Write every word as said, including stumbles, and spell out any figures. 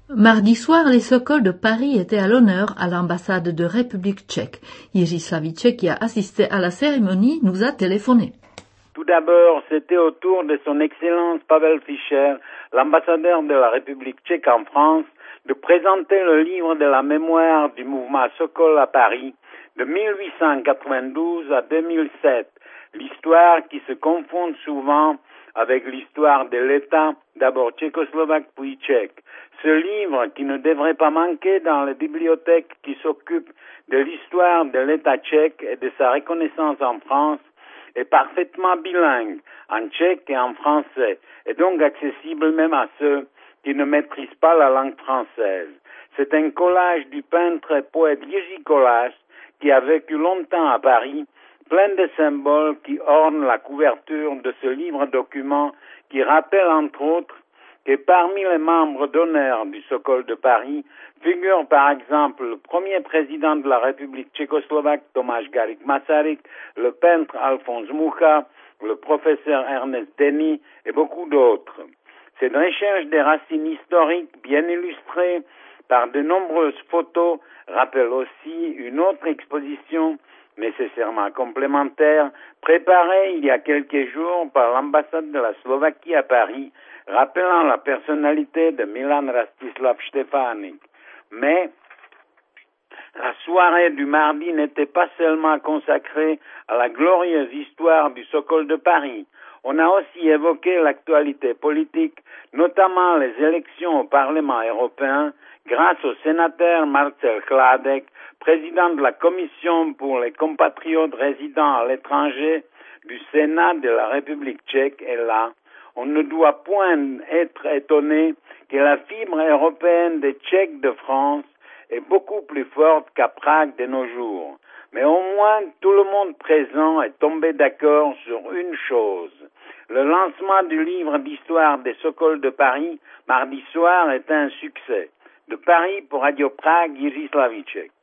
Mardi soir, les Sokols de Paris étaient à l'honneur à l'ambassade de République tchèque. Jiří Slavíček, qui a assisté à la cérémonie, nous a téléphoné. Tout d'abord, c'était au tour de son Excellence Pavel Fischer, l'ambassadeur de la République tchèque en France, de présenter le livre de la mémoire du mouvement Sokol à Paris de mille huit cent quatre-vingt-douze à deux mille sept, l'histoire qui se confond souvent avec l'histoire de l'État, d'abord tchécoslovaque puis tchèque. Ce livre, qui ne devrait pas manquer dans les bibliothèques qui s'occupent de l'histoire de l'État tchèque et de sa reconnaissance en France, est parfaitement bilingue, en tchèque et en français, et donc accessible même à ceux qui ne maîtrisent pas la langue française. C'est un collage du peintre et poète Jiří Kolář, qui a vécu longtemps à Paris, plein de symboles qui ornent la couverture de ce livre-document qui rappelle entre autres que parmi les membres d'honneur du Sokol de Paris figure par exemple le premier président de la République tchécoslovaque Tomáš Garrigue Masaryk, le peintre Alphonse Mucha, le professeur Ernest Denis et beaucoup d'autres. Cette recherche des racines historiques bien illustrée par de nombreuses photos rappelle aussi une autre exposition nécessairement complémentaire préparée il y a quelques jours par l'ambassade de la Slovaquie à Paris, rappelant la personnalité de Milan Rastislav Štefánik. Mais la soirée du mardi n'était pas seulement consacrée à la glorieuse histoire du Sokol de Paris. On a aussi évoqué l'actualité politique, notamment les élections au Parlement européen, grâce au sénateur Marcel Chládek, président de la Commission pour les compatriotes résidant à l'étranger du Sénat de la République tchèque. Et là, on ne doit point être étonné que la fibre européenne des Tchèques de France est beaucoup plus forte qu'à Prague de nos jours. Mais au moins, tout le monde présent est tombé d'accord sur une chose. Le lancement du livre d'histoire des Sokols de Paris, mardi soir, est un succès. De Paris pour Radio Prague, Jiří Slavíček.